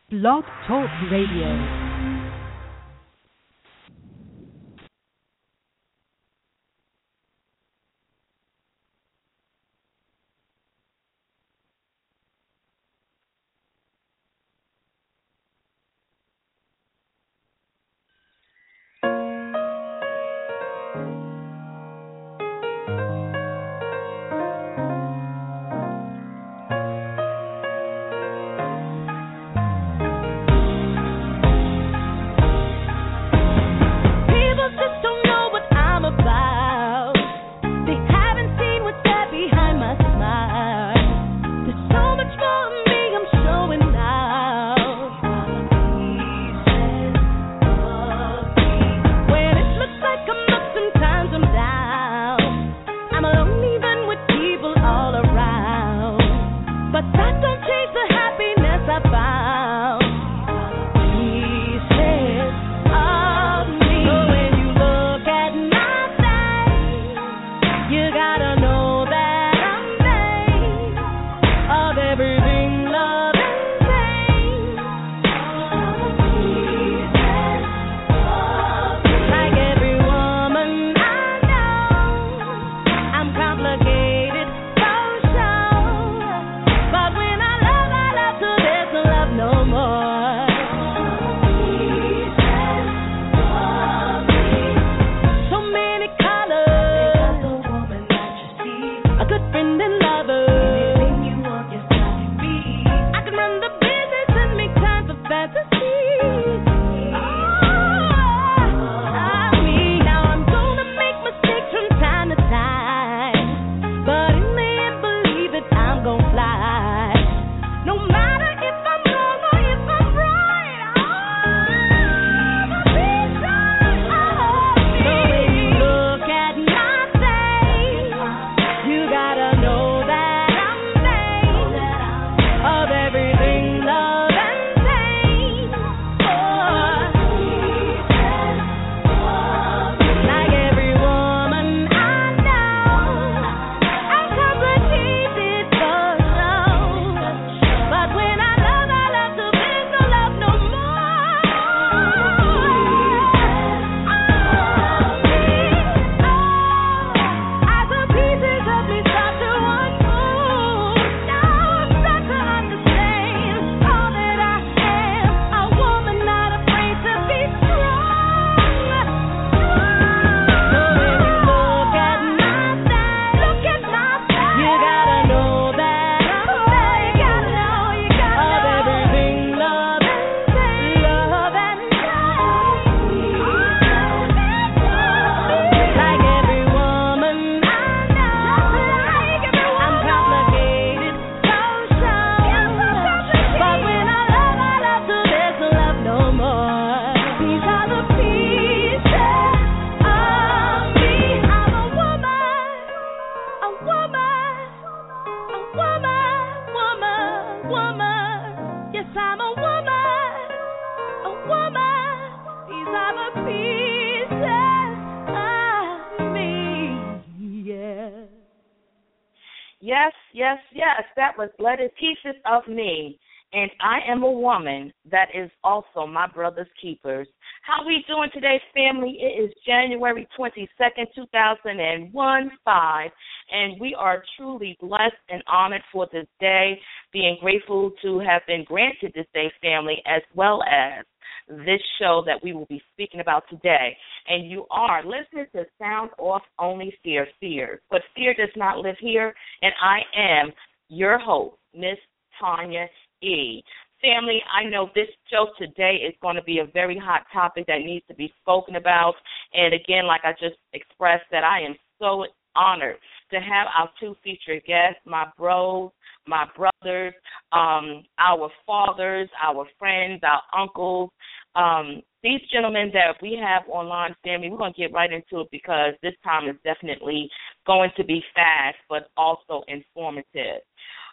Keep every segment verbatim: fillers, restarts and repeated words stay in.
Blog Talk Radio. Yes, yes, yes, that was Blooded Pieces of Me. And I am a woman that is also my brother's keepers. How we doing today, family? It is January twenty-second, two thousand one, five, and we are truly blessed and honored for this day, being grateful to have been granted this day, family, as well as this show that we will be speaking about today. And you are listening to Sound Off Only Fear Fears. But fear does not live here, and I am your host, Miss Tanya E. Family, I know this show today is going to be a very hot topic that needs to be spoken about. And again, like I just expressed, that I am so honored to have our two featured guests, my bros, my brothers, um, our fathers, our friends, our uncles. Um, these gentlemen that we have online, family, we're going to get right into it because this time is definitely going to be fast but also informative.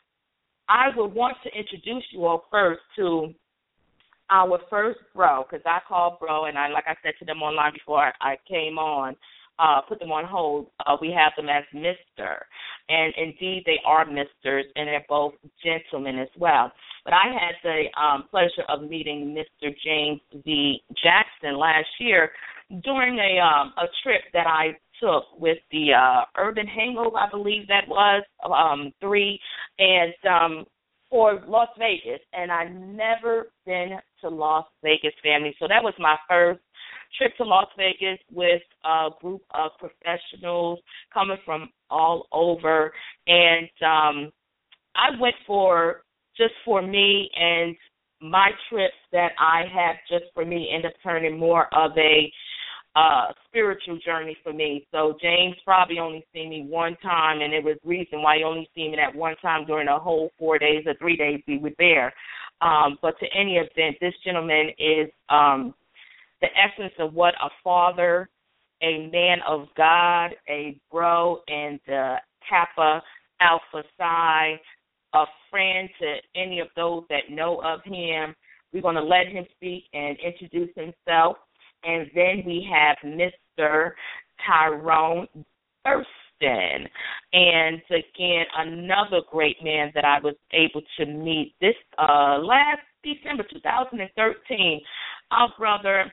I would want to introduce you all first to our first bro, because I call bro, and I, like I said to them online before I, I came on, uh, put them on hold. Uh, we have them as Mister And indeed, they are Misters, and they're both gentlemen as well. But I had the um, pleasure of meeting Mister James V. Jackson last year during a um, a trip that I took with the uh, Urban Hangover, I believe that was, um, three, and um, for Las Vegas. And I've never been to Las Vegas, family. So that was my first trip to Las Vegas with a group of professionals coming from all over. And um, I went for just for me, and my trips that I had just for me ended up turning more of a uh, spiritual journey for me. So James probably only seen me one time, and there was reason why he only seen me that one time during the whole four days or three days we were there. Um, but to any event, this gentleman is um, the essence of what a father, a man of God, a bro, and uh, Kappa Alpha Psi, a friend to any of those that know of him. We're going to let him speak and introduce himself. And then we have Mister Tyrone Burston. And again, another great man that I was able to meet this uh, last December two thousand thirteen. Our brother,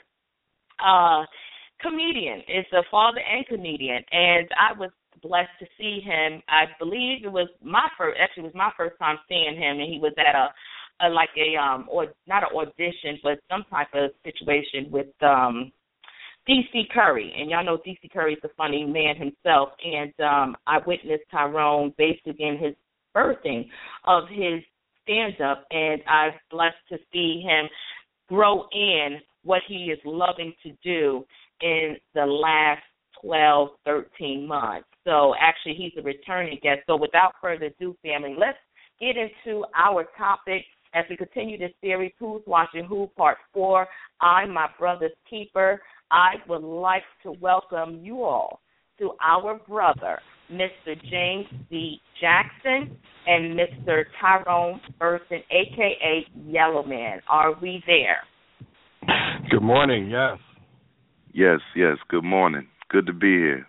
uh, comedian, is a father and comedian. And I was blessed to see him. I believe it was my first, actually it was my first time seeing him, and he was at a, a like a, um, or not an audition, but some type of situation with um, D C Curry. And y'all know D C Curry is a funny man himself, and um, I witnessed Tyrone basically in his birthing of his stand-up, and I was blessed to see him grow in what he is loving to do in the last twelve, thirteen months. So actually he's a returning guest. So without further ado, family, let's get into our topic as we continue this series, Who's Watching Who, Part four. I'm my brother's keeper. I would like to welcome you all to our brother, Mister James V. Jackson and Mister Tyrone Burston, a k a. Yellow Man. Are we there? Good morning, yes. Yes, yes, good morning. Good to be here.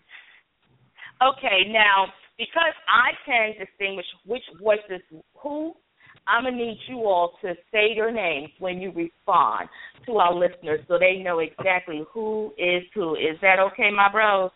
Okay, now, because I can distinguish which voice is who, I'm going to need you all to say your names when you respond to our listeners so they know exactly who is who. Is that okay, my bros?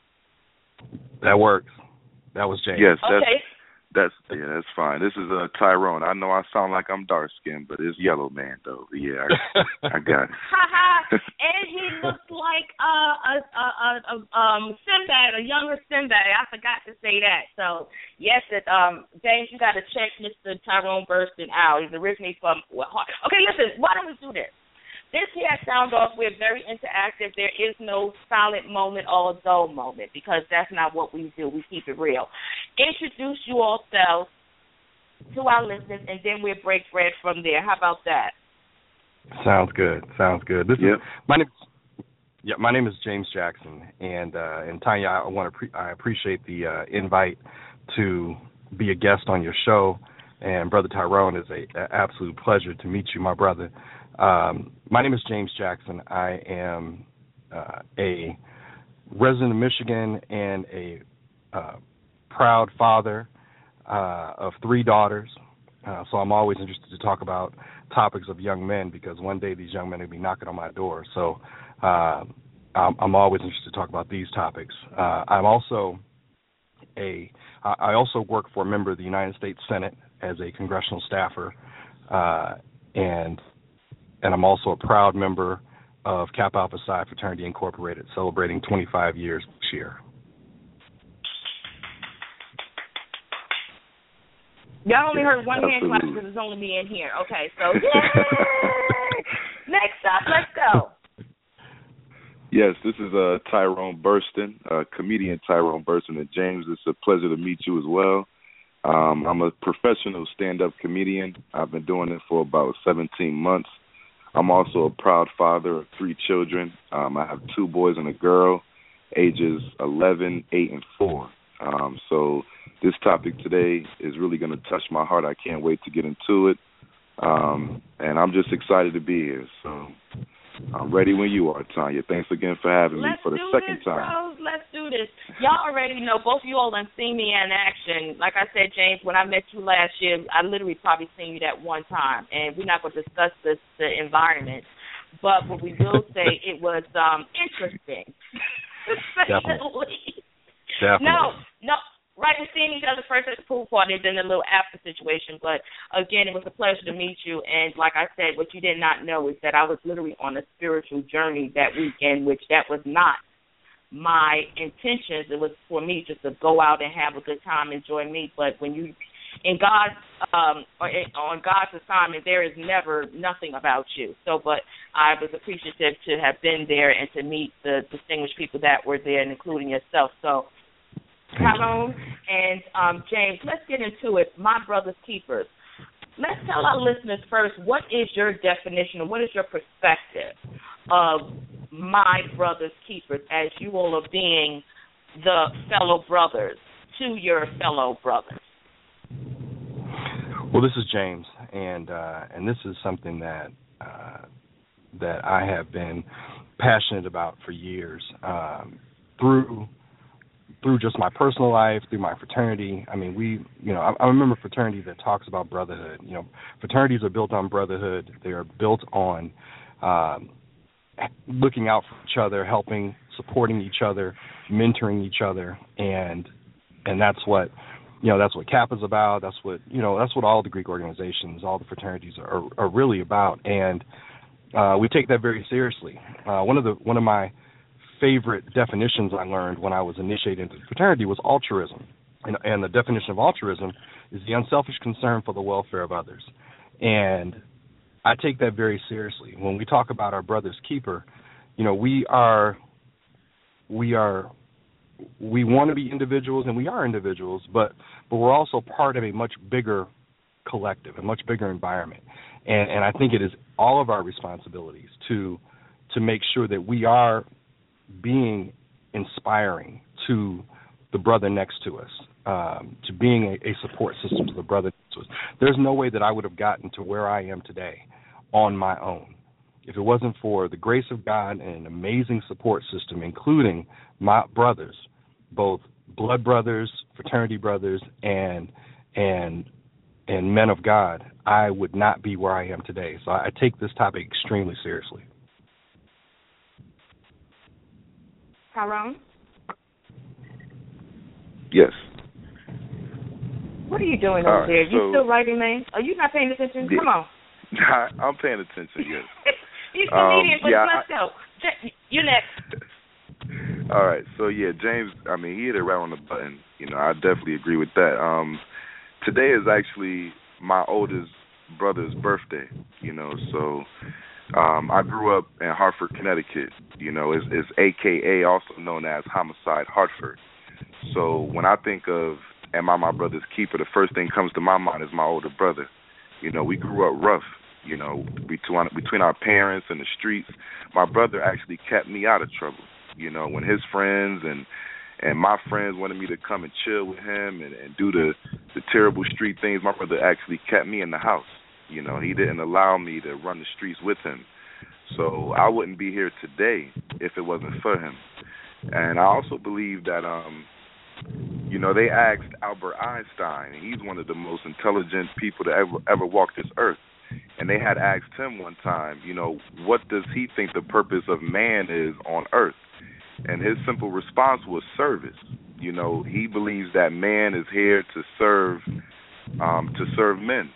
That works. That was James. Yes, that's, okay. that's yeah, that's fine. This is uh, Tyrone. I know I sound like I'm dark-skinned, but it's Yellow Man, though. Yeah, I, I got it. Ha-ha. And he looks like uh, a, a, a, a um, Sinbad, a younger Sinbad. I forgot to say that. So, yes, it, um, James, you got to check Mister Tyrone Burston out. He's originally from Fort Hart. Okay, listen, why don't we do this? This here sound off, we're very interactive. There is no silent moment or dull moment because that's not what we do. We keep it real. Introduce you yourselves to our listeners, and then we'll break bread from there. How about that? Sounds good. Sounds good. This yep. is my name. Yeah, my name is James Jackson, and uh, and Tanya, I want to pre- I appreciate the uh, invite to be a guest on your show, and Brother Tyrone, is a, a absolute pleasure to meet you, my brother. Um, my name is James Jackson. I am uh, a resident of Michigan and a uh, proud father uh, of three daughters. Uh, so I'm always interested to talk about topics of young men because one day these young men will be knocking on my door. So uh, I'm, I'm always interested to talk about these topics. Uh, I'm also a I also work for a member of the United States Senate as a congressional staffer, uh, and And I'm also a proud member of Kappa Alpha Psi Fraternity Incorporated, celebrating twenty-five years this year. Y'all only heard one Absolutely. hand clap because it's only me in here. Okay, so yay! Next up, let's go. Yes, this is uh, Tyrone Burston, uh, comedian Tyrone Burston. And James, it's a pleasure to meet you as well. Um, I'm a professional stand-up comedian. I've been doing it for about seventeen months. I'm also a proud father of three children. Um, I have two boys and a girl, ages eleven, eight, and four. Um, so this topic today is really going to touch my heart. I can't wait to get into it. Um, and I'm just excited to be here. So I'm ready when you are, Tanya. Thanks again for having Let's me for the do second this, time. Bros. let's do this. Y'all already know, both of you all done seen me in action. Like I said, James, when I met you last year, I literally probably seen you that one time, and we're not going to discuss this, the environment. But what we will say, it was um, interesting. Definitely. Definitely. No, no. Right, we're seeing each other first at the pool party and then a little after situation. But, again, it was a pleasure to meet you. And like I said, what you did not know is that I was literally on a spiritual journey that weekend, which that was not my intentions. It was for me just to go out and have a good time, enjoy me. But when you, in God's, um, or in, on God's assignment, there is never nothing about you. So, but I was appreciative to have been there and to meet the distinguished people that were there, including yourself. So, Tyrone and um, James, let's get into it. My brother's keepers. Let's tell our listeners first, what is your definition, or what is your perspective of my brother's keepers as you all are being the fellow brothers to your fellow brothers? Well, this is James, and uh, and this is something that uh, that I have been passionate about for years um, through. through just my personal life, through my fraternity. I mean, we, you know, I, I remember fraternity that talks about brotherhood. You know, fraternities are built on brotherhood. They are built on um, looking out for each other, helping, supporting each other, mentoring each other, and and that's what, you know, that's what Kappa's about. That's what, you know, that's what all the Greek organizations, all the fraternities are, are really about, and uh, we take that very seriously. Uh, one of the one of my favorite definitions I learned when I was initiated into fraternity was altruism. And, and the definition of altruism is the unselfish concern for the welfare of others. And I take that very seriously. When we talk about our brother's keeper, you know, we are, we are, we want to be individuals, and we are individuals, but, but we're also part of a much bigger collective, a much bigger environment. And, and I think it is all of our responsibilities to, to make sure that we are being inspiring to the brother next to us, um, to being a, a support system to the brother next to us. There's no way that I would have gotten to where I am today on my own if it wasn't for the grace of God and an amazing support system, including my brothers, both blood brothers, fraternity brothers, and and and men of God. I would not be where I am today. So I take this topic extremely seriously. Tyrone? Yes. What are you doing over right, there? You so, still writing, man? Are you not paying attention? Yeah. Come on. I'm paying attention, yes. You're comedian, um, but yeah, let's I, go. You next. All right. So, yeah, James, I mean, he hit it right on the button. You know, I definitely agree with that. Um, today is actually my oldest brother's birthday, you know, so um, I grew up in Hartford, Connecticut. You know, it's, it's A K A also known as Homicide Hartford. So when I think of am I my brother's keeper, the first thing comes to my mind is my older brother. You know, we grew up rough, you know, between, between our parents and the streets. My brother actually kept me out of trouble, you know, when his friends and and my friends wanted me to come and chill with him and, and do the, the terrible street things. My brother actually kept me in the house. You know, he didn't allow me to run the streets with him. So I wouldn't be here today if it wasn't for him. And I also believe that, um, you know, they asked Albert Einstein, and he's one of the most intelligent people to ever ever walk this earth. And they had asked him one time, you know, what does he think the purpose of man is on earth? And his simple response was service. You know, he believes that man is here to serve, um, to serve men.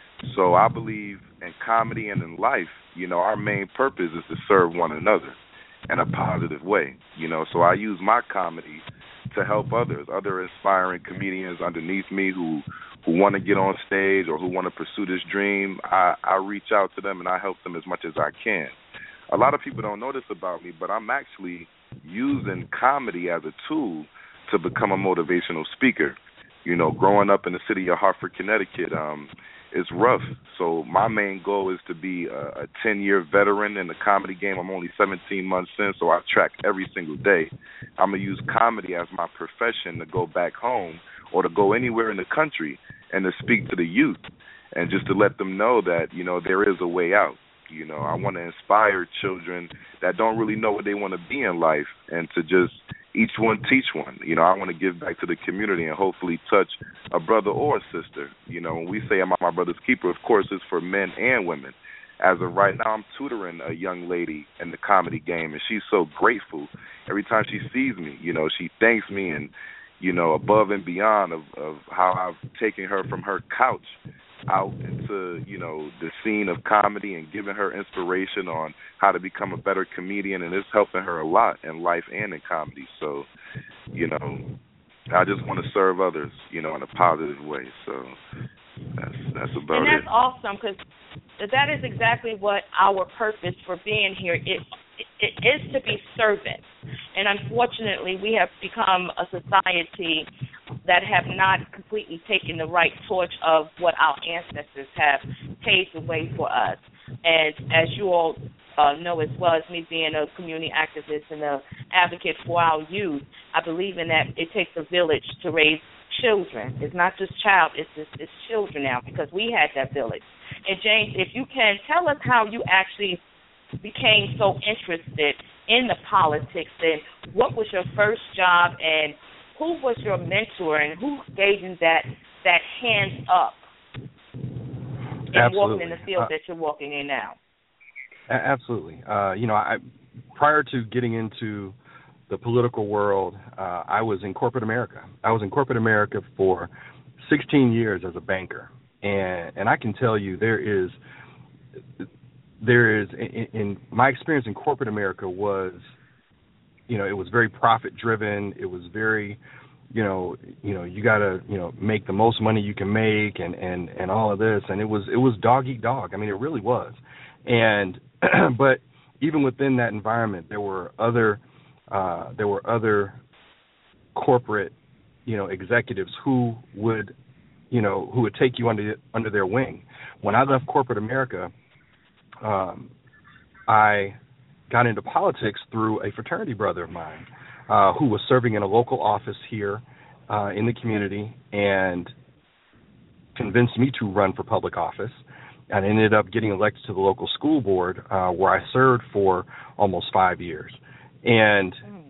So I believe in comedy and in life, you know, our main purpose is to serve one another in a positive way. You know, so I use my comedy to help others, other inspiring comedians underneath me who who want to get on stage or who want to pursue this dream. I, I reach out to them and I help them as much as I can. A lot of people don't know this about me, but I'm actually using comedy as a tool to become a motivational speaker. You know, growing up in the city of Hartford, Connecticut, um, it's rough. So my main goal is to be a, a ten-year veteran in the comedy game. I'm only seventeen months in, so I track every single day. I'm going to use comedy as my profession to go back home or to go anywhere in the country and to speak to the youth and just to let them know that, you know, there is a way out. You know, I want to inspire children that don't really know what they want to be in life and to just each one teach one. You know, I want to give back to the community and hopefully touch a brother or a sister. You know, when we say I'm my brother's keeper, of course, it's for men and women. As of right now, I'm tutoring a young lady in the comedy game, and she's so grateful. Every time she sees me, you know, she thanks me, and, you know, above and beyond of, of how I've taken her from her couch out into, you know, the scene of comedy and giving her inspiration on how to become a better comedian, and it's helping her a lot in life and in comedy. So, you know, I just want to serve others, you know, in a positive way. So that's that's about and that's it. awesome, because that is exactly what our purpose for being here is. It is to be servants. And unfortunately, we have become a society that have not completely taken the right torch of what our ancestors have paved the way for us. And as you all uh, know as well as me being a community activist and an advocate for our youth, I believe in that it takes a village to raise children. It's not just child, it's just, it's children now, because we had that village. And James, if you can, tell us how you actually became so interested in the politics, and what was your first job, and who was your mentor, and who gave you that that hands up in Absolutely. walking in the field uh, that you're walking in now? Absolutely. Uh, you know, I prior to getting into the political world, uh, I was in corporate America. I was in corporate America for sixteen years as a banker, and and I can tell you there is. There is, in, in my experience in corporate America was, you know, it was very profit driven. It was very, you know, you know, you got to, you know, make the most money you can make, and, and, and all of this. And it was, it was dog eat dog. I mean, it really was. And, but even within that environment, there were other, uh, there were other corporate, you know, executives who would, you know, who would take you under, under their wing. When I left corporate America, Um, I got into politics through a fraternity brother of mine uh, who was serving in a local office here uh, in the community and convinced me to run for public office, and ended up getting elected to the local school board uh, where I served for almost five years. And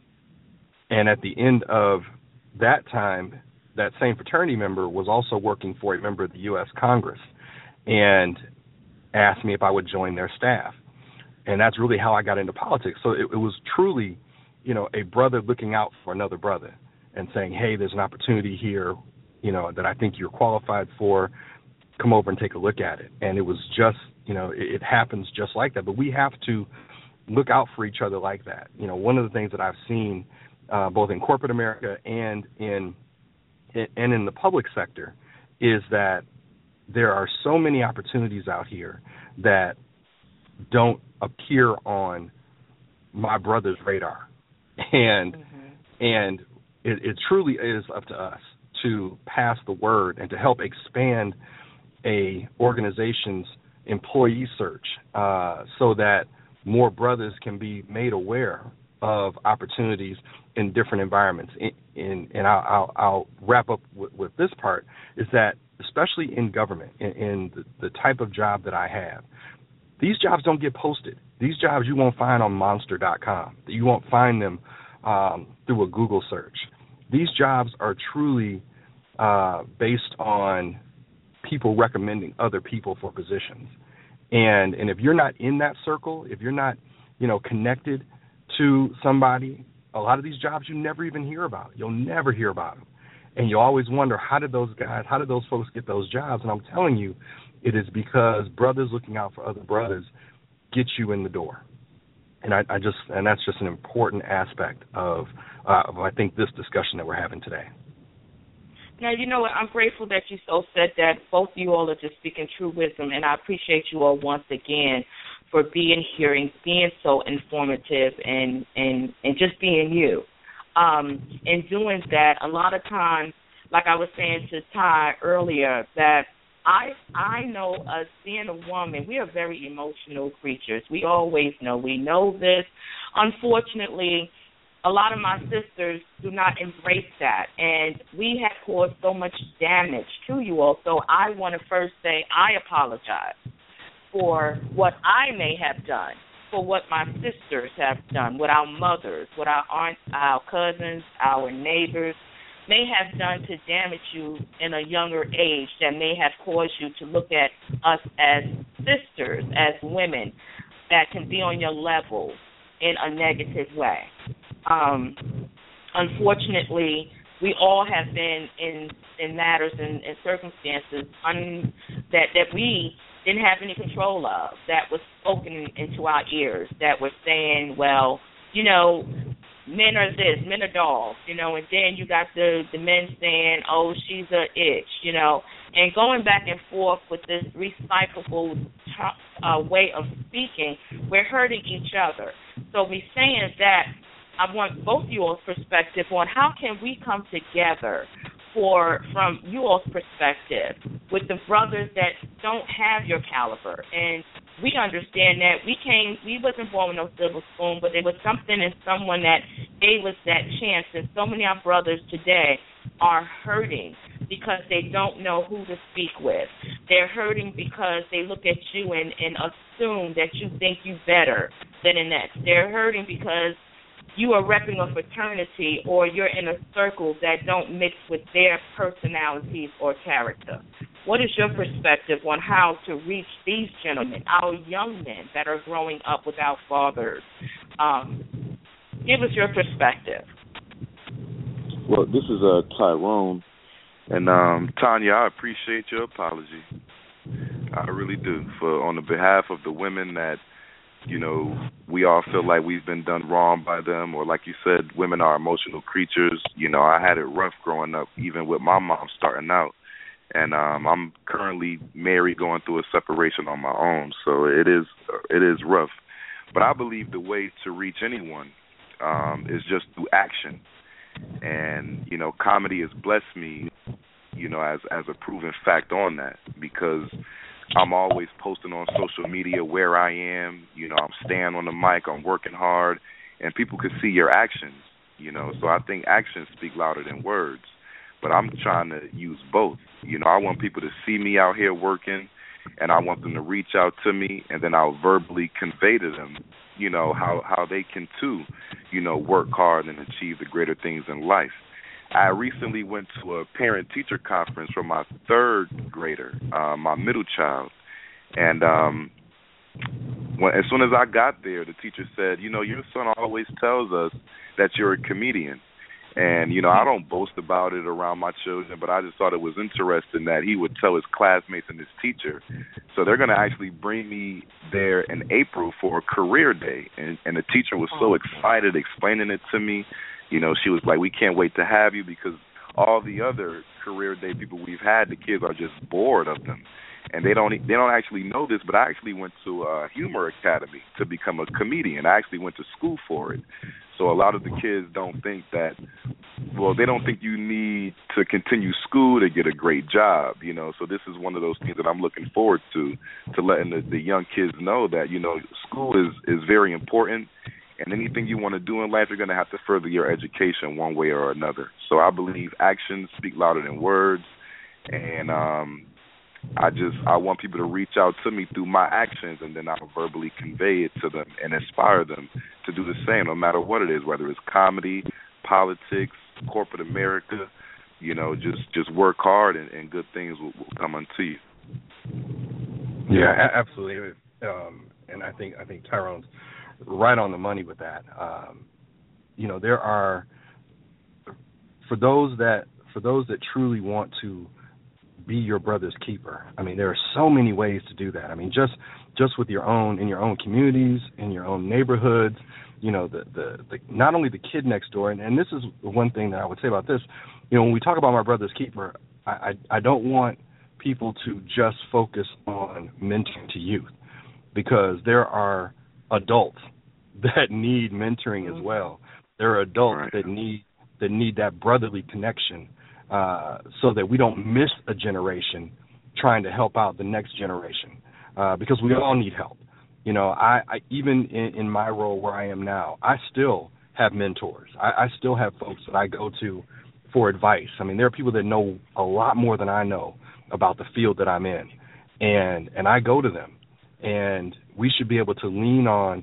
and at the end of that time, that same fraternity member was also working for a member of the U S Congress, and asked me if I would join their staff. And that's really how I got into politics. So it, it was truly, you know, a brother looking out for another brother and saying, hey, there's an opportunity here, you know, that I think you're qualified for. Come over and take a look at it. And it was just, you know, it, it happens just like that. But we have to look out for each other like that. You know, one of the things that I've seen uh, both in corporate America and in and in the public sector is that there are so many opportunities out here that don't appear on my brother's radar. And mm-hmm. and it, it truly is up to us to pass the word and to help expand a organization's employee search uh, so that more brothers can be made aware of opportunities in different environments. In, in, and I'll, I'll, I'll wrap up with, with this part, is that especially in government, in, in the, the type of job that I have, these jobs don't get posted. These jobs you won't find on monster dot com. You won't find them um, through a Google search. These jobs are truly uh, based on people recommending other people for positions. And and if you're not in that circle, if you're not, you know, connected to somebody, a lot of these jobs you never even hear about. You'll never hear about them. And you always wonder, how did those guys, how did those folks get those jobs? And I'm telling you, it is because brothers looking out for other brothers get you in the door. And I, I just, and that's just an important aspect of, uh, of, I think, this discussion that we're having today. Now, you know what, I'm grateful that you so said that. Both of you all are just speaking true wisdom, and I appreciate you all once again for being here and being so informative and, and, and just being you. Um, in doing that, a lot of times, like I was saying to Ty earlier, that I I know us being a woman, we are very emotional creatures. We always know. We know this. Unfortunately, a lot of my sisters do not embrace that, and we have caused so much damage to you all. So I want to first say I apologize for what I may have done for what my sisters have done, what our mothers, what our aunts, our cousins, our neighbors may have done to damage you in a younger age, that may have caused you to look at us as sisters, as women that can be on your level in a negative way. Um, unfortunately, we all have been in, in matters and, and circumstances un, that, that we didn't have any control of, that was spoken into our ears, that were saying, well, you know, men are this, men are dogs, you know, and then you got the, the men saying, oh, she's a itch, you know, and going back and forth with this recyclable uh, way of speaking, we're hurting each other. So we saying that, I want both you all's perspective on how can we come together for, from you all's perspective, with the brothers that don't have your caliber. And we understand that we came, we wasn't born with no silver spoon, but there was something in someone that gave us that chance. And so many of our brothers today are hurting because they don't know who to speak with. They're hurting because they look at you and, and assume that you think you better than the next. They're hurting because you are repping a fraternity or you're in a circle that don't mix with their personalities or character. What is your perspective on how to reach these gentlemen, our young men that are growing up without fathers? Um, give us your perspective. Well, this is uh, Tyrone. And um, Tanya, I appreciate your apology. I really do. For on the behalf of the women that, you know, we all feel like we've been done wrong by them, or like you said, women are emotional creatures. You know, I had it rough growing up, even with my mom starting out. And um, I'm currently married, going through a separation on my own, so it is it is rough. But I believe the way to reach anyone um, is just through action. And, you know, comedy has blessed me, you know, as, as a proven fact on that, because I'm always posting on social media where I am. You know, I'm staying on the mic, I'm working hard, and people can see your actions, you know. So I think actions speak louder than words. But I'm trying to use both. You know, I want people to see me out here working, and I want them to reach out to me, and then I'll verbally convey to them, you know, how, how they can, too, you know, work hard and achieve the greater things in life. I recently went to a parent-teacher conference for my third grader, uh, my middle child, and um, when, as soon as I got there, the teacher said, you know, your son always tells us that you're a comedian. And, you know, I don't boast about it around my children, but I just thought it was interesting that he would tell his classmates and his teacher. So they're going to actually bring me there in April for a career day. And, and the teacher was so excited explaining it to me. You know, she was like, we can't wait to have you, because all the other career day people we've had, the kids are just bored of them. And they don't they don't actually know this, but I actually went to a humor academy to become a comedian. I actually went to school for it. So a lot of the kids don't think that, well, they don't think you need to continue school to get a great job, you know. So this is one of those things that I'm looking forward to, to letting the, the young kids know that, you know, school is, is very important, and anything you want to do in life, you're going to have to further your education one way or another. So I believe actions speak louder than words, and um, I just I want people to reach out to me through my actions, and then I'll verbally convey it to them and inspire them to do the same, no matter what it is, whether it's comedy, politics, corporate America. You know, just, just work hard, and, and good things will, will come unto you. Yeah, a- absolutely. Um, and I think I think Tyrone's right on the money with that. Um, you know, there are for those that for those that truly want to be your brother's keeper. I mean, there are so many ways to do that. I mean, just just with your own, in your own communities, in your own neighborhoods, you know, the, the, the not only the kid next door, and, and this is one thing that I would say about this, you know, when we talk about my brother's keeper, I, I, I don't want people to just focus on mentoring to youth, because there are adults that need mentoring as well. There are adults right. that need that need that brotherly connection, uh, so that we don't miss a generation trying to help out the next generation, uh, because we all need help. You know, I, I even in, in my role where I am now, I still have mentors. I, I still have folks that I go to for advice. I mean, there are people that know a lot more than I know about the field that I'm in, and and I go to them, and we should be able to lean on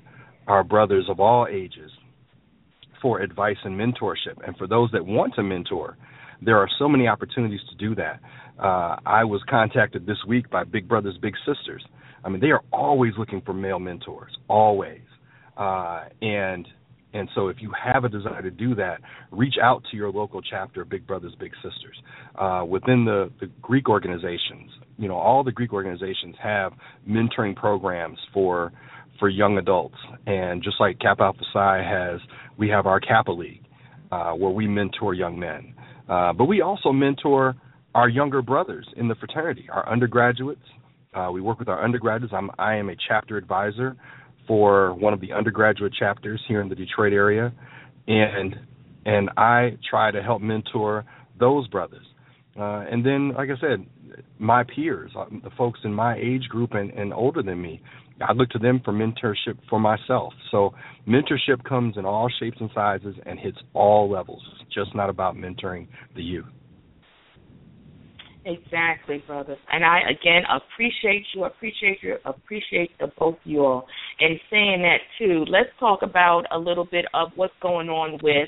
our brothers of all ages for advice and mentorship. And for those that want to mentor, there are so many opportunities to do that. Uh, I was contacted this week by Big Brothers Big Sisters. I mean, they are always looking for male mentors, always. Uh, and and so if you have a desire to do that, reach out to your local chapter of Big Brothers Big Sisters. Uh, within the, the Greek organizations, you know, all the Greek organizations have mentoring programs for for young adults. And just like Kappa Alpha Psi has, we have our Kappa League, uh, where we mentor young men. Uh, but we also mentor our younger brothers in the fraternity, our undergraduates. Uh, we work with our undergraduates. I'm, I am a chapter advisor for one of the undergraduate chapters here in the Detroit area, and and I try to help mentor those brothers. Uh, and then, like I said, my peers, uh, the folks in my age group and, and older than me, I look to them for mentorship for myself. So mentorship comes in all shapes and sizes and hits all levels. It's just not about mentoring the youth. Exactly, brothers. And I, again, appreciate you, appreciate you, appreciate the both of you all. And saying that, too, let's talk about a little bit of what's going on with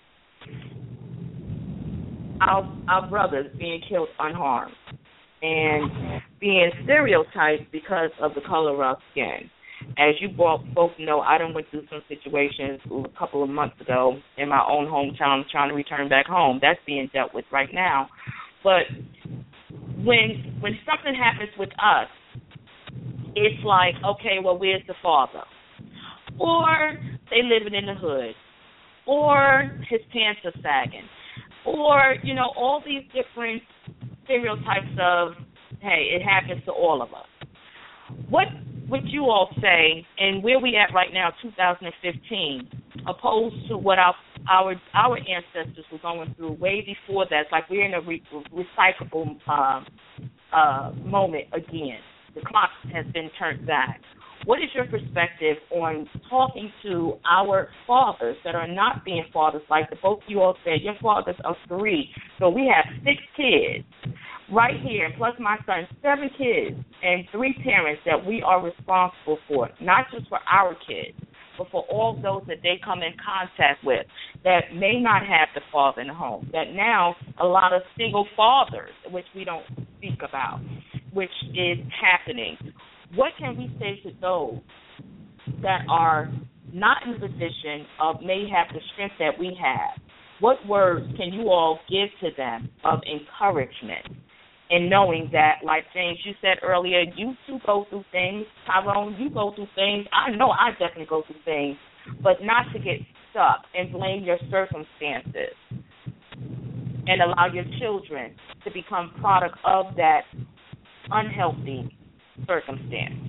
our, our brothers being killed unharmed and being stereotyped because of the color of skin. As you both know, I done went through some situations a couple of months ago in my own hometown trying to return back home. That's being dealt with right now. But when when something happens with us, it's like, okay, well, where's the father? Or they living in the hood. Or his pants are sagging. Or, you know, all these different stereotypes of, hey, it happens to all of us. What would you all say, and where we at right now, two thousand fifteen, opposed to what our our our ancestors were going through way before that? It's like we're in a re- recyclable uh, uh, moment again. The clock has been turned back. What is your perspective on talking to our fathers that are not being fathers, like the both you all said, your fathers are three, so we have six kids right here, plus my son, seven kids and three parents that we are responsible for, not just for our kids, but for all those that they come in contact with that may not have the father in the home, that now a lot of single fathers, which we don't speak about, which is happening. What can we say to those that are not in the position of may have the strength that we have? What words can you all give to them of encouragement? And knowing that, like James, you said earlier, you too go through things. Tyrone, you go through things. I know I definitely go through things. But not to get stuck and blame your circumstances and allow your children to become product of that unhealthy circumstance.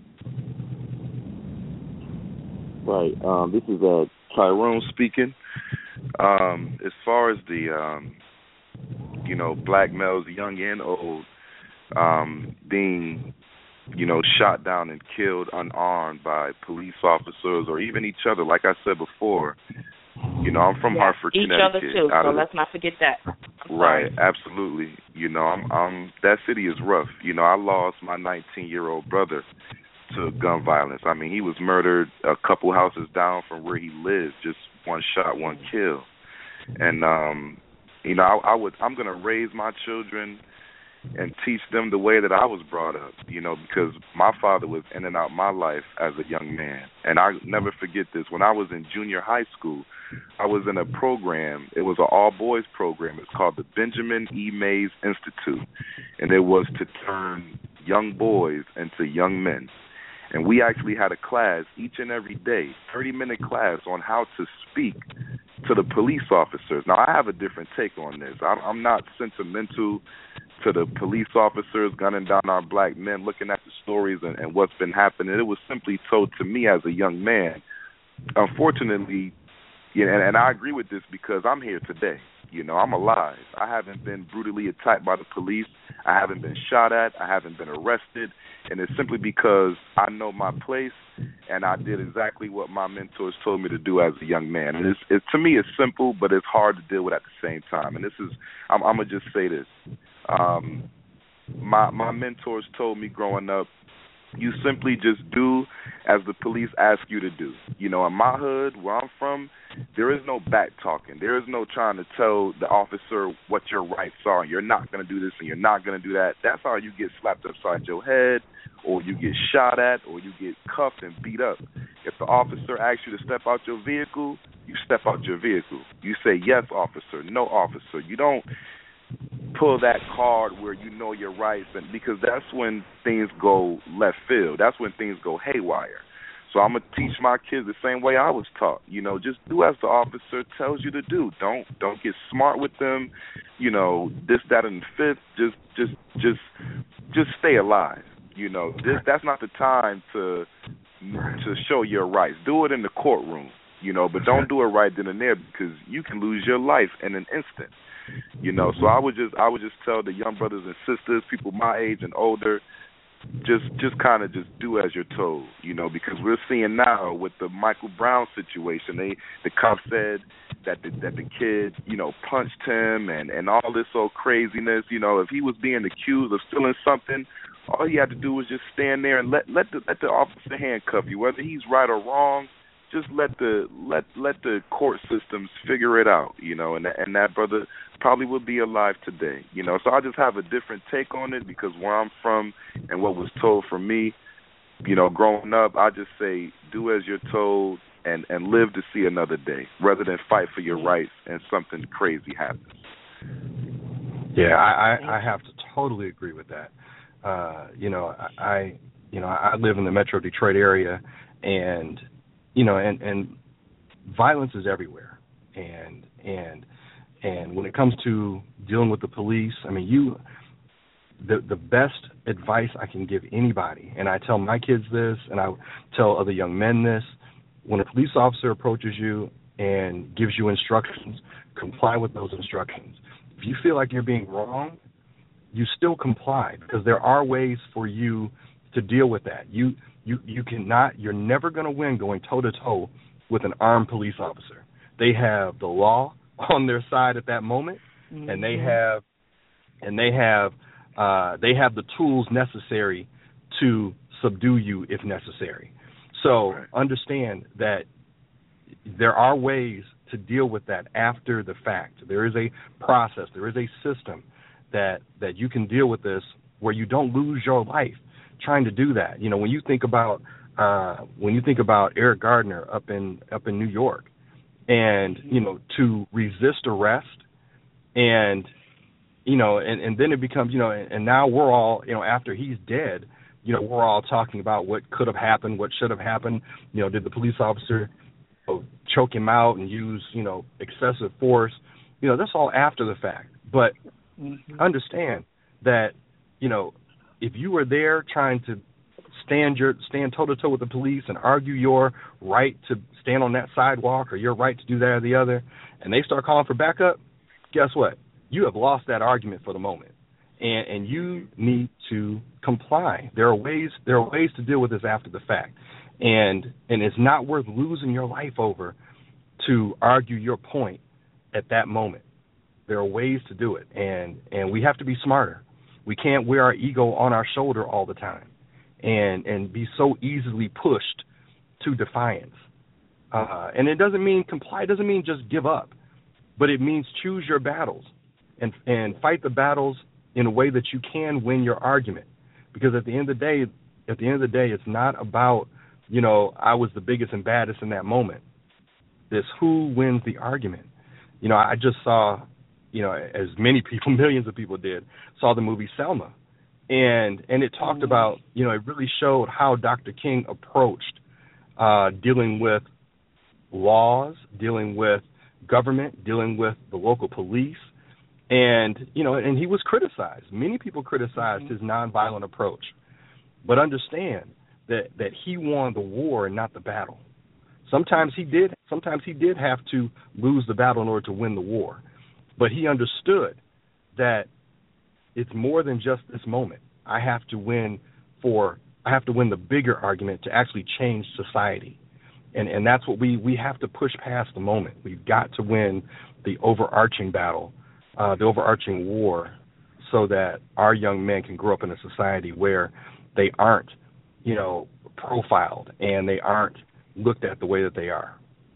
Right. Um, this is uh, Tyrone speaking. Um, as far as the... Um, you know, black males, young and old, um, being, you know, shot down and killed unarmed by police officers or even each other. Like I said before, you know, I'm from yes, Hartford, each Connecticut. Each other, too, so let's not forget that. I'm right, sorry. absolutely. You know, I'm, I'm, that city is rough. You know, I lost my nineteen-year-old brother to gun violence. I mean, he was murdered a couple houses down from where he lives, just one shot, one kill. And, um... You know, I, I would. I'm going to raise my children and teach them the way that I was brought up. You know, because my father was in and out my life as a young man, and I never forget this. When I was in junior high school, I was in a program. It was an all-boys program. It's called the Benjamin E. Mays Institute, and it was to turn young boys into young men. And we actually had a class each and every day, thirty-minute class on how to speak to the police officers. Now, I have a different take on this. I'm, I'm not sentimental to the police officers gunning down our black men, looking at the stories and, and what's been happening. It was simply told to me as a young man. Unfortunately, yeah, and, and I agree with this because I'm here today. You know, I'm alive. I haven't been brutally attacked by the police. I haven't been shot at. I haven't been arrested. And it's simply because I know my place and I did exactly what my mentors told me to do as a young man. And it's, it, to me, it's simple, but it's hard to deal with at the same time. And this is, I'm, I'm going to just say this. Um, my, my mentors told me growing up, You simply just do as the police ask you to do. You know, in my hood, where I'm from, there is no back talking. There is no trying to tell the officer what your rights are. You're not going to do this and you're not going to do that. That's how you get slapped upside your head, or you get shot at, or you get cuffed and beat up. If the officer asks you to step out your vehicle, you step out your vehicle. You say, yes, officer, no, officer. You don't pull that card where you know your rights, and because that's when things go left field. That's when things go haywire. So I'm gonna teach my kids the same way I was taught. You know, just do as the officer tells you to do. Don't don't get smart with them. You know, this, that, and the fifth. Just just just just stay alive. You know, this that's not the time to to show your rights. Do it in the courtroom. You know, but don't do it right then and there, because you can lose your life in an instant. You know, so I would just I would just tell the young brothers and sisters, people my age and older, just just kind of just do as you're told, you know, because we're seeing now with the Michael Brown situation, they the cop said that the, that the kid, you know, punched him and, and all this old craziness. You know, if he was being accused of stealing something, all he had to do was just stand there and let let the let the officer handcuff you, whether he's right or wrong. Just let the let let the court systems figure it out, you know, and and that brother probably would be alive today, you know. So I just have a different take on it, because where I'm from and what was told for me, you know, growing up, I just say do as you're told and and live to see another day, rather than fight for your rights and something crazy happens. Yeah, I I, I have to totally agree with that. Uh, you know, I you know I live in the Metro Detroit area, and You know, and, and violence is everywhere, and and and when it comes to dealing with the police, I mean, you, the the best advice I can give anybody, and I tell my kids this, and I tell other young men this: when a police officer approaches you and gives you instructions, comply with those instructions. If you feel like you're being wrong, you still comply, because there are ways for you to deal with that. You You you cannot, you're never going to win going toe-to-toe with an armed police officer. They have the law on their side at that moment, mm-hmm. and they have and they have uh, they have the tools necessary to subdue you if necessary. So right. Understand that there are ways to deal with that after the fact. There is a process, there is a system that that you can deal with this where you don't lose your life trying to do that. You know, when you think about uh, when you think about Eric Gardner up in up in New York, and you know, to resist arrest, and you know, and, and then it becomes, you know, and, and now we're all, you know, after he's dead, you know, we're all talking about what could have happened, what should have happened. You know, did the police officer, you know, choke him out and use, you know, excessive force? You know, that's all after the fact. But mm-hmm. understand that, you know, if you were there trying to stand your stand toe to toe with the police and argue your right to stand on that sidewalk or your right to do that or the other, and they start calling for backup, guess what? You have lost that argument for the moment, and and you need to comply. There are ways there are ways to deal with this after the fact, and and it's not worth losing your life over to argue your point at that moment. There are ways to do it, and and we have to be smarter. We can't wear our ego on our shoulder all the time and, and be so easily pushed to defiance. Uh, and it doesn't mean comply, it doesn't mean just give up, but it means choose your battles and and fight the battles in a way that you can win your argument. Because at the end of the day, at the end of the day, it's not about, you know, I was the biggest and baddest in that moment. It's who wins the argument. You know, I just saw, you know, as many people, millions of people did, saw the movie Selma. And and it talked about, you know, it really showed how Doctor King approached uh, dealing with laws, dealing with government, dealing with the local police. And, you know, and he was criticized. Many people criticized mm-hmm. his nonviolent approach. But understand that, that he won the war and not the battle. Sometimes he did, sometimes he did have to lose the battle in order to win the war. But he understood that it's more than just this moment. I have to win for I have to win the bigger argument to actually change society. And and that's what we, we have to push past the moment. We've got to win the overarching battle, uh, the overarching war, so that our young men can grow up in a society where they aren't you know, profiled, and they aren't looked at the way that they are.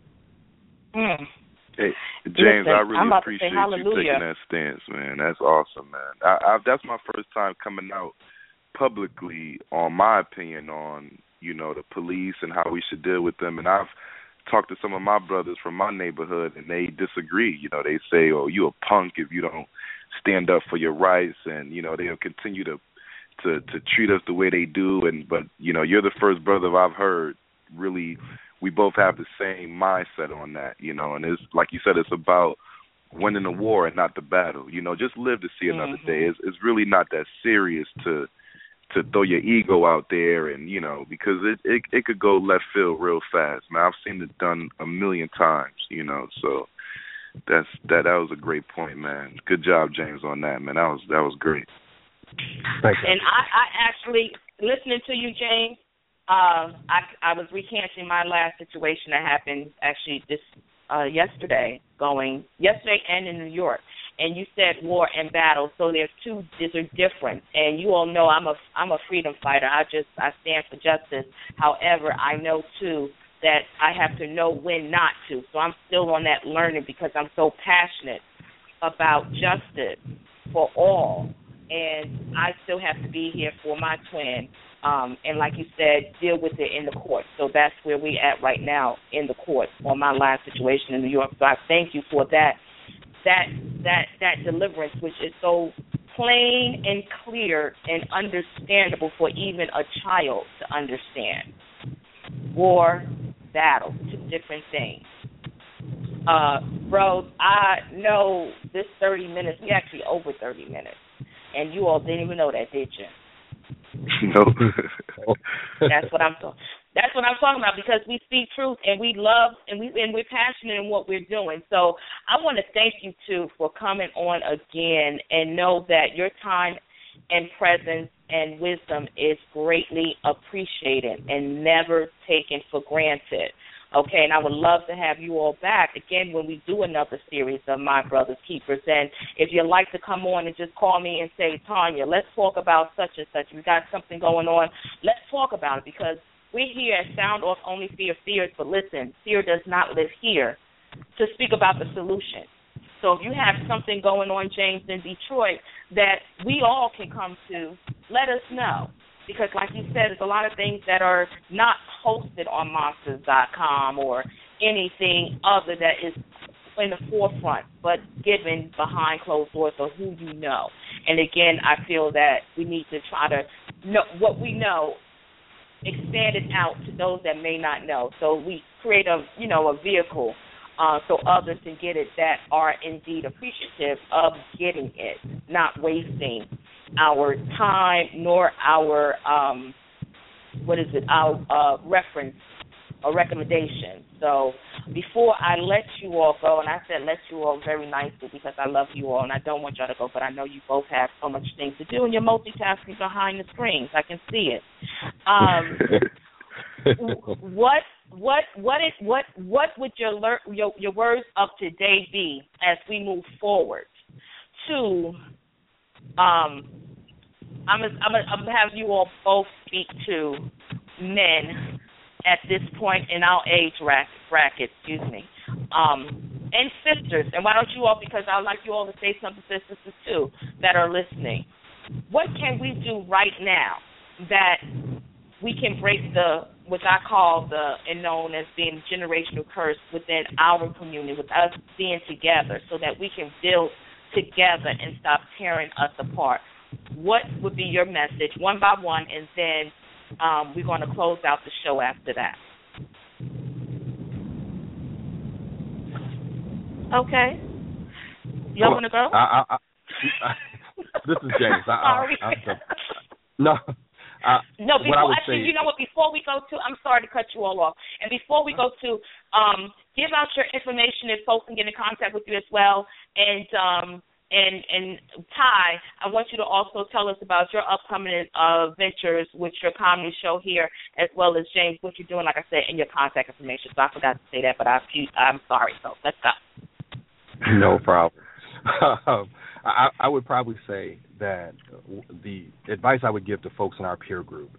Mm. Hey, James, Listen, I really appreciate you hallelujah. taking that stance, man. That's awesome, man. I, I, that's my first time coming out publicly on my opinion on, you know, the police and how we should deal with them. And I've talked to some of my brothers from my neighborhood, and they disagree. You know, they say, oh, you a punk if you don't stand up for your rights, and, you know, they'll continue to to to treat us the way they do. And but, you know, you're the first brother I've heard really, we both have the same mindset on that, you know, and it's like you said, it's about winning the war and not the battle. You know, just live to see another Mm-hmm. day. It's, it's really not that serious to to throw your ego out there, and, you know, because it, it it could go left field real fast. Man, I've seen it done a million times, you know, so that's that that was a great point, man. Good job, James, on that, man. That was that was great. Thank you. And I, I actually, listening to you, James, um, I, I was recanting my last situation that happened actually this uh, yesterday, going yesterday and in New York. And you said war and battle, so there's two. These are different. And you all know I'm a I'm a freedom fighter. I just I stand for justice. However, I know too that I have to know when not to. So I'm still on that learning because I'm so passionate about justice for all. And I still have to be here for my twin, um, and like you said, deal with it in the court. So that's where we at right now in the court on my last situation in New York. So I thank you for that, that, that, that deliverance, which is so plain and clear and understandable for even a child to understand. War, battle, two different things. Uh, bro, I know this thirty minutes, we actually over thirty minutes. And you all didn't even know that, did you? No. That's what I'm talking. That's what I'm talking about, because we speak truth and we love and we and we're passionate in what we're doing. So I want to thank you too for coming on again, and know that your time and presence and wisdom is greatly appreciated and never taken for granted. Okay, and I would love to have you all back again when we do another series of My Brother's Keepers. And if you'd like to come on and just call me and say, Tanya, let's talk about such and such. We got something going on. Let's talk about it, because we're here at Sound Off Only Fear Fears. But listen, fear does not live here to speak about the solution. So if you have something going on, James, in Detroit that we all can come to, let us know. Because like you said, there's a lot of things that are not posted on monsters dot com or anything other that is in the forefront, but given behind closed doors or who you know. And again, I feel that we need to try to know what we know, expand it out to those that may not know. So we create a, you know, a vehicle uh, so others can get it that are indeed appreciative of getting it, not wasting our time nor our, um, what is it, our uh, reference or recommendation. So before I let you all go, and I said let you all very nicely because I love you all and I don't want y'all to go, but I know you both have so much things to do and you're multitasking behind the screens. I can see it. Um, what what what is what what would your, your your words of today be as we move forward to um I'm gonna, I'm gonna, I'm gonna have you all both speak to men at this point in our age bracket, excuse me, um, and sisters. And why don't you all, because I'd like you all to say something to sisters too that are listening. What can we do right now that we can break the, what I call the, and known as being generational curse within our community, with us being together, so that we can build together and stop tearing us apart? What would be your message, one by one, and then um, we're going to close out the show after that. Okay. Y'all want to go? I, I, I, this is James. I, sorry. I, I, I, no. Uh, no, before, actually, say, you know what, before we go to, I'm sorry to cut you all off, and before we go to, um, give out your information if folks can get in contact with you as well, and um, And, and Ty, I want you to also tell us about your upcoming uh, ventures with your comedy show here, as well as, James, what you're doing, like I said, and your contact information. So I forgot to say that, but I, I'm sorry. So let's go. No problem. um, I, I would probably say that the advice I would give to folks in our peer group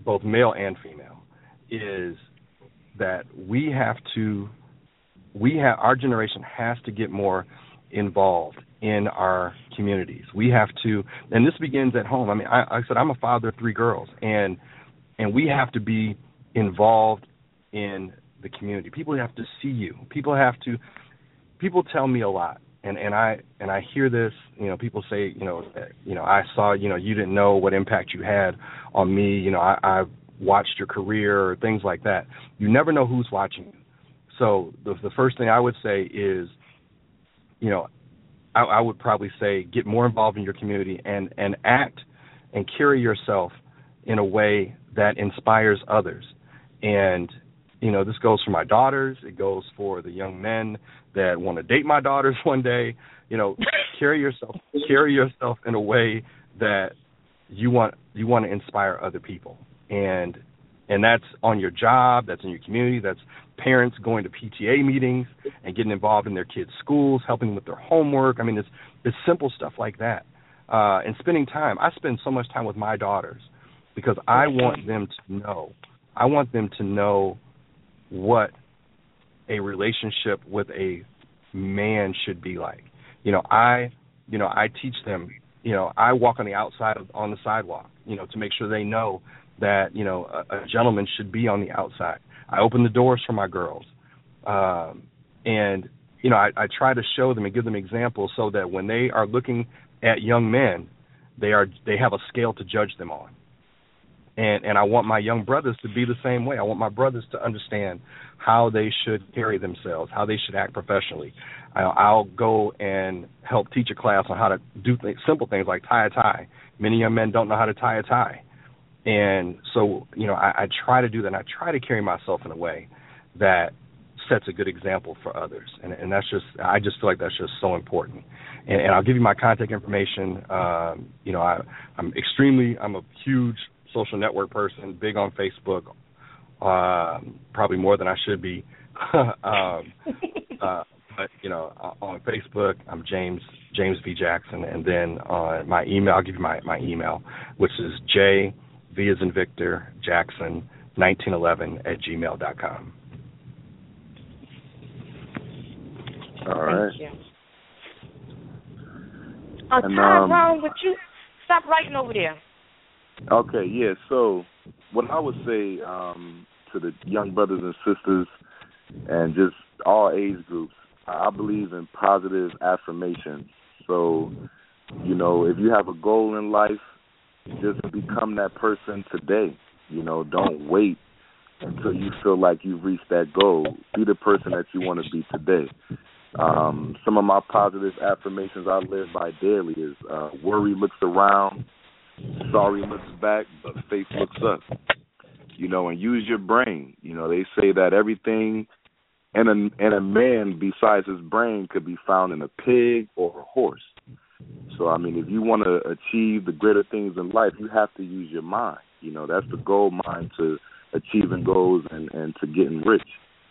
both male and female, is that we have to, we have, our generation has to get more involved in our communities. We have to, and this begins at home. I mean, I, I said I'm a father of three girls, and and we have to be involved in the community. People have to see you. People have to. People tell me a lot, and, and I and I hear this. You know, people say, you know, you know, I saw, you know, you didn't know what impact you had on me. You know, I, I watched your career or things like that. You never know who's watching you. So the the first thing I would say is, you know, I, I would probably say get more involved in your community and, and act and carry yourself in a way that inspires others. And, you know, this goes for my daughters. It goes for the young men that want to date my daughters one day. You know, carry yourself carry yourself in a way that you want you want to inspire other people. And and that's on your job, that's in your community, that's parents going to P T A meetings and getting involved in their kids' schools, helping them with their homework. I mean, it's it's simple stuff like that. Uh, and spending time. I spend so much time with my daughters because I want them to know. I want them to know what a relationship with a man should be like. You know, I, you know, I teach them. You know, I walk on the outside of, on the sidewalk. You know, to make sure they know that, you know, a, a gentleman should be on the outside. I open the doors for my girls. Um, and, you know, I, I try to show them and give them examples so that when they are looking at young men, they are they have a scale to judge them on. And and I want my young brothers to be the same way. I want my brothers to understand how they should carry themselves, how they should act professionally. I'll, I'll go and help teach a class on how to do th- simple things like tie a tie. Many young men don't know how to tie a tie. And so, you know, I, I try to do that, and I try to carry myself in a way that sets a good example for others. And, and that's just, I just feel like that's just so important. And, and I'll give you my contact information. Um, you know, I, I'm extremely, I'm a huge social network person, big on Facebook, um, probably more than I should be. um, uh, but, you know, on Facebook, I'm James James V. Jackson. And then on my email, I'll give you my, my email, which is J, V as in Victor, Jackson, nineteen eleven at gmail dot com. All right. Thank you. Uh, And, Tyrone, um, would you stop writing over there? Okay, yeah. So what I would say um, to the young brothers and sisters and just all age groups, I believe in positive affirmation. So, you know, if you have a goal in life, just become that person today. You know, don't wait until you feel like you've reached that goal. Be the person that you want to be today. Um, some of my positive affirmations I live by daily is uh, worry looks around, sorry looks back, but faith looks up. You know, and use your brain. You know, they say that everything in a, in a man besides his brain could be found in a pig or a horse. So, I mean, if you want to achieve the greater things in life, you have to use your mind. You know, that's the goal mind to achieving goals and, and to getting rich.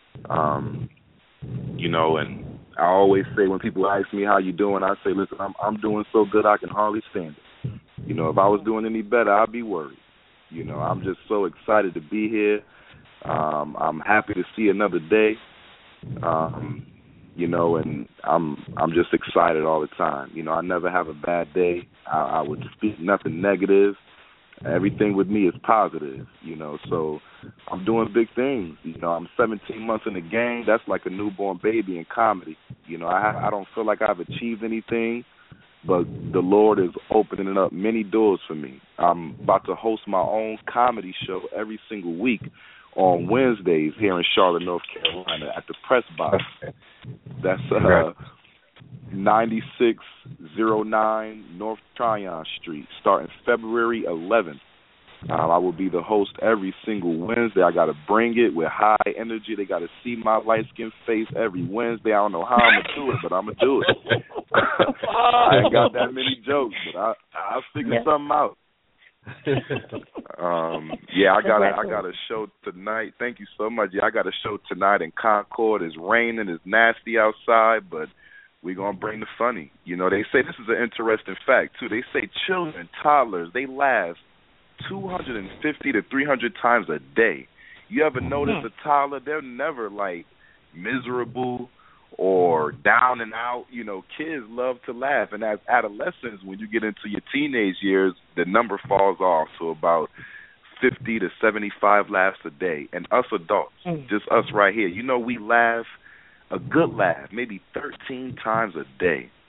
Um, you know, and I always say when people ask me how you doing, I say, listen, I'm I'm doing so good I can hardly stand it. You know, if I was doing any better, I'd be worried. You know, I'm just so excited to be here. Um, I'm happy to see another day. Um, you know, and I'm I'm just excited all the time. You know, I never have a bad day. I, I would speak nothing negative. Everything with me is positive, you know, so I'm doing big things. You know, I'm seventeen months in the game. That's like a newborn baby in comedy. You know, I, I don't feel like I've achieved anything, but the Lord is opening up many doors for me. I'm about to host my own comedy show every single week on Wednesdays here in Charlotte, North Carolina at the Press Box. That's uh, ninety-six oh nine North Tryon Street, starting February eleventh. Um, I will be the host every single Wednesday. I got to bring it with high energy. They got to see my light-skinned face every Wednesday. I don't know how I'm going to do it, but I'm going to do it. I ain't got that many jokes, but I, I'll figure yeah. something out. um, yeah, I got a, I got a show tonight. Thank you so much. Yeah, I got a show tonight in Concord. It's raining. It's nasty outside, but we're going to bring the funny. You know, they say this is an interesting fact, too. They say children, toddlers, they last two hundred fifty to three hundred times a day. You ever notice a toddler, they're never, like, miserable or down and out. You know, kids love to laugh. And as adolescents, when you get into your teenage years, the number falls off to about fifty to seventy-five laughs a day. And us adults, mm. just us right here, you know, we laugh, a good laugh, maybe thirteen times a day.